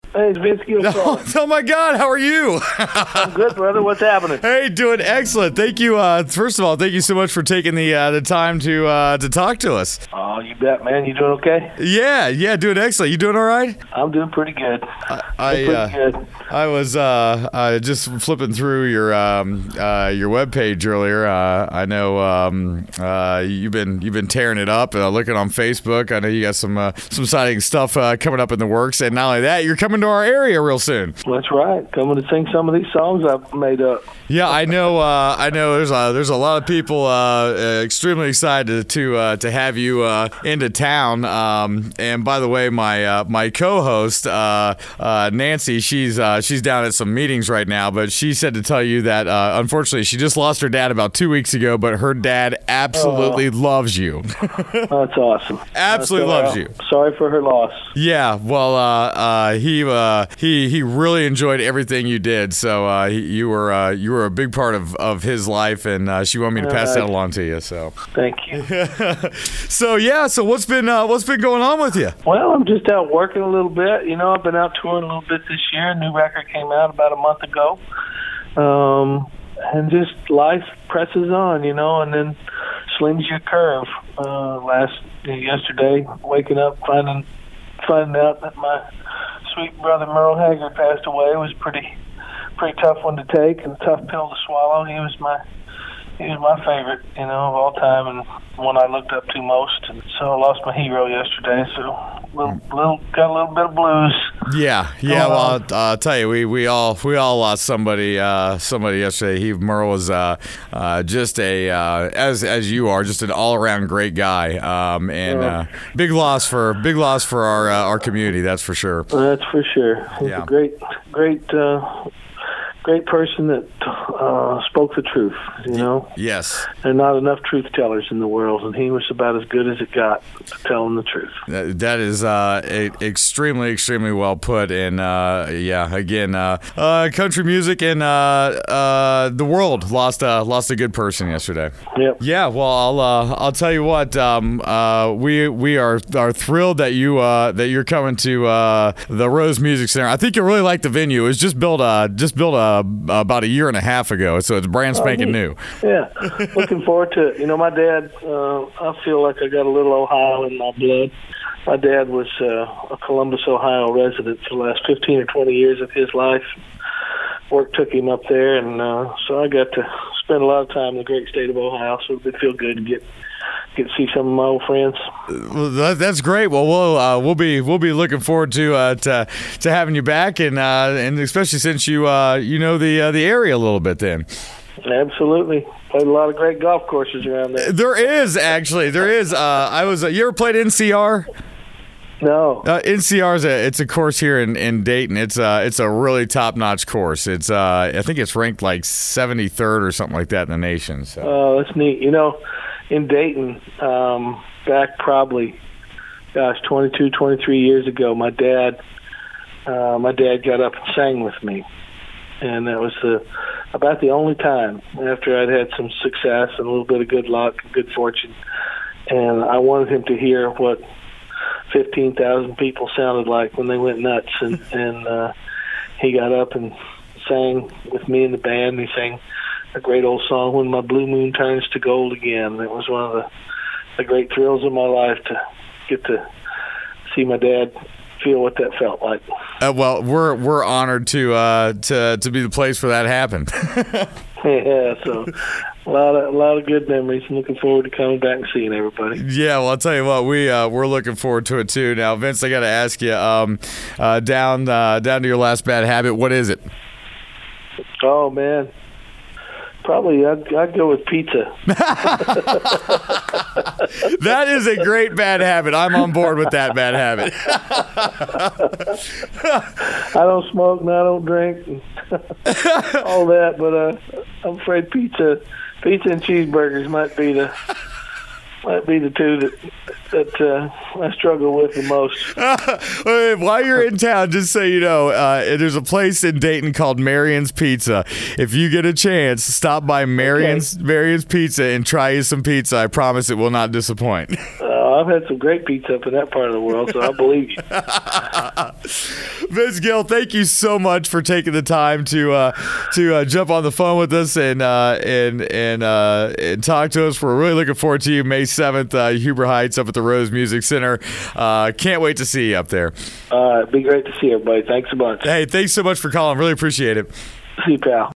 Hey, it's Vince Gill. Oh my God, how are you? I'm good, brother. What's happening? Hey, doing excellent. Thank you. First of all, thank you so much for taking the time to talk to us. Oh, you bet, man. You doing okay? Yeah, doing excellent. You doing all right? I'm doing pretty good. Pretty good. I was just flipping through your webpage earlier. I know you've been tearing it up. Looking on Facebook, I know you got some exciting stuff coming up in the works, and not only that, you're coming to our area real soon. That's right. Coming to sing some of these songs I've made up. Yeah, I know. There's a lot of people extremely excited to have you into town. And by the way, my co-host Nancy, she's down at some meetings right now, but she said to tell you that unfortunately she just lost her dad about 2 weeks ago, but her dad absolutely loves you. That's awesome. Absolutely loves you. Sorry for her loss. Yeah, well, he really enjoyed everything you did. So you were a big part of his life, and she wanted me to pass that along to you. So thank you. So what's been going on with you? Well, I'm just out working a little bit. You know, I've been out touring a little bit this year. A new record came out about a month ago, and just life presses on, you know, and then slings you a curve. Yesterday, waking up finding out that my sweet brother Merle Haggard passed away was pretty tough one to take and a tough pill to swallow. He was my favorite, you know, of all time, and one I looked up to most. And so I lost my hero yesterday. So got a little bit of blues. Yeah. Well, I'll tell you, we all lost somebody yesterday. Merle was just as you are, just an all around great guy. Big loss for our community. That's for sure. That's for sure. He's a great person that spoke the truth, you know? Yes. There are not enough truth tellers in the world, and he was about as good as it got to telling the truth. That is extremely, extremely well put. And, again, country music and the world lost a good person yesterday. Yep. Yeah, well, I'll tell you what, we are thrilled that you're coming to the Rose Music Center. I think you'll really like the venue. It was just built about a year and a half ago, so it's brand spanking new. Yeah, looking forward to it. You know, my dad, I feel like I got a little Ohio in my blood. My dad was a Columbus, Ohio resident for the last 15 or 20 years of his life. Work took him up there, and so I got to spend a lot of time in the great state of Ohio, so it would feel good to get to see some of my old friends. Well, that's great. Well, we'll be looking forward to having you back, and especially since you know the area a little bit. Then, absolutely. Played a lot of great golf courses around there. There is. You ever played NCR? No. NCR it's a course here in Dayton. It's a really top notch course. It's I think it's ranked like 73rd or something like that in the nation. So. Oh, that's neat. You know, in Dayton, back probably, 22, 23 years ago, my dad got up and sang with me, and that was about the only time after I'd had some success and a little bit of good luck, and good fortune, and I wanted him to hear what 15,000 people sounded like when they went nuts, and he got up and sang with me in the band. He sang a great old song, "When My Blue Moon Turns to Gold Again." It was one of the great thrills of my life to get to see my dad feel what that felt like. Well, we're honored to be the place where that happened. Yeah, so a lot of good memories. I'm looking forward to coming back and seeing everybody. Yeah, well, I'll tell you what, we're looking forward to it too. Now, Vince, I got to ask you, down to your last bad habit, what is it? Oh man, probably I'd go with pizza. That is a great bad habit. I'm on board with that bad habit. I don't smoke and I don't drink and all that, but I'm afraid pizza and cheeseburgers might be the two that I struggle with the most. While you're in town, just so you know, there's a place in Dayton called Marion's Pizza. If you get a chance, stop by Marion's Pizza and try you some pizza. I promise it will not disappoint. I I've had some great pizza up in that part of the world, so I believe you. Vince Gill, thank you so much for taking the time to jump on the phone with us and talk to us. We're really looking forward to you May 7th, Huber Heights up at the Rose Music Center. Can't wait to see you up there. It'd be great to see everybody. Thanks a bunch. Hey, thanks so much for calling. Really appreciate it. See you, pal.